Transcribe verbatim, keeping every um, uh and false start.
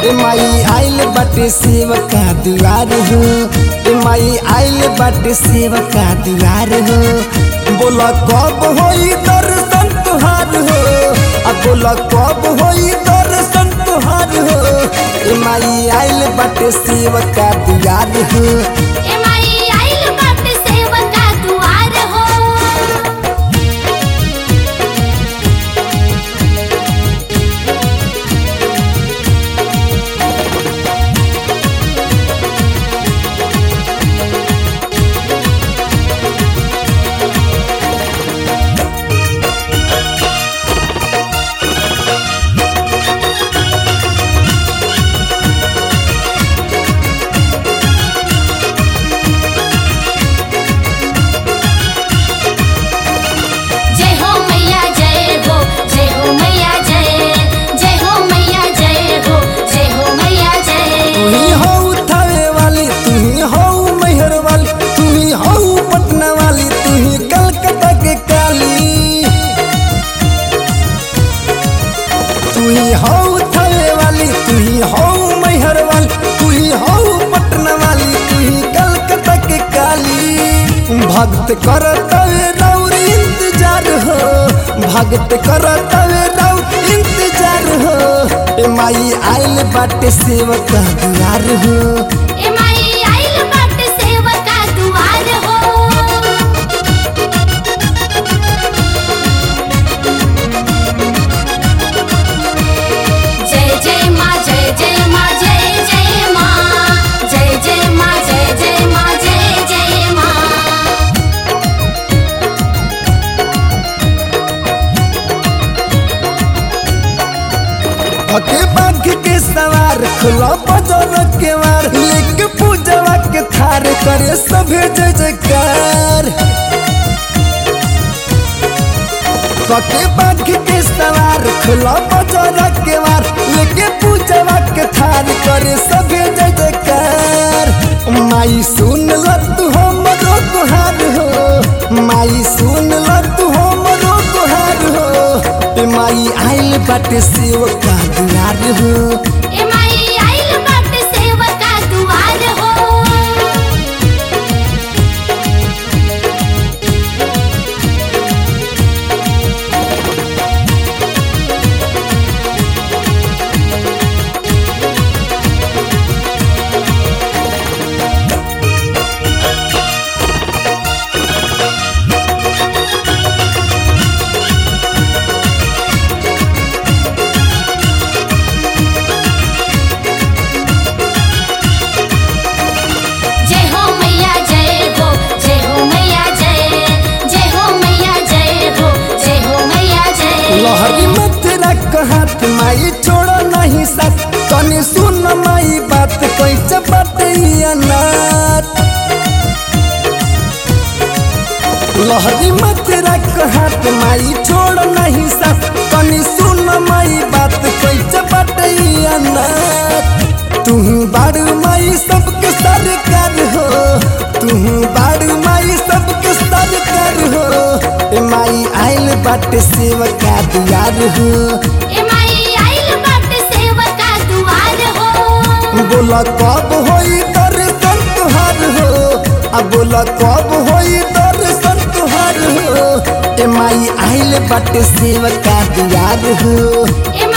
ए माई आइल बाटे सेवका दुआर हो, ए माई आइल बाटे सेवका दुआर हो। बोला कब होई दर्शन तुहार हो, अब बोला कब होई दर्शन तुहार हो। ए माई आइल बाटे सेवका दुआर हो, ए माई आइल बाटे सेवका दुआर हो। भक्त करत रौर इंतजार हो, भक्त करत रौर इंतजार हो। ए माई आइल बाटे सेवका दुआर हो, ए माई आइल बाटे सेवका दुआर हो। जय जय माँ जय जय माँ जय जय माँ, जय जय माँ जय जय माँ जय जय माँ। हके बाघ के सवार खुला बजर के वार, लेके पूजवा के थार करे सभे जय जयकार। हके बाघ के सवार खुला बजर के वार, लेके पूजवा के थार करे सभे जय जयकार। माई सुन ल तू हमरो गुहार हो, माई सुन ल तू हमरो गुहार हो। ए माई आइल बाटे सेवका दुआर हो, ए माई आइल बाटे सेवका दुआर हो। लहरी मत रख हाथ माई छोड़ो नहीं साथ, तनी सुन माई बात कैसे बाटे अनाथ। लहरी मत रख हाथ माई छोड़ो नहीं साथ, तनी सुन माई बात कैसे बाटे अनाथ। तू बारू माई सबके सरकार हो, तू बारू माई सबके सरकार हो। ए माई आइल बाटे सेवका दुआर हो, ए माई आइल बाटे सेवका दुआर हो। बोला कब होई दर्शन तुहार हो, अब बोला कब होई दर्शन तुहार हो। ए माई आइल बाटे सेवका दुआर हो, ए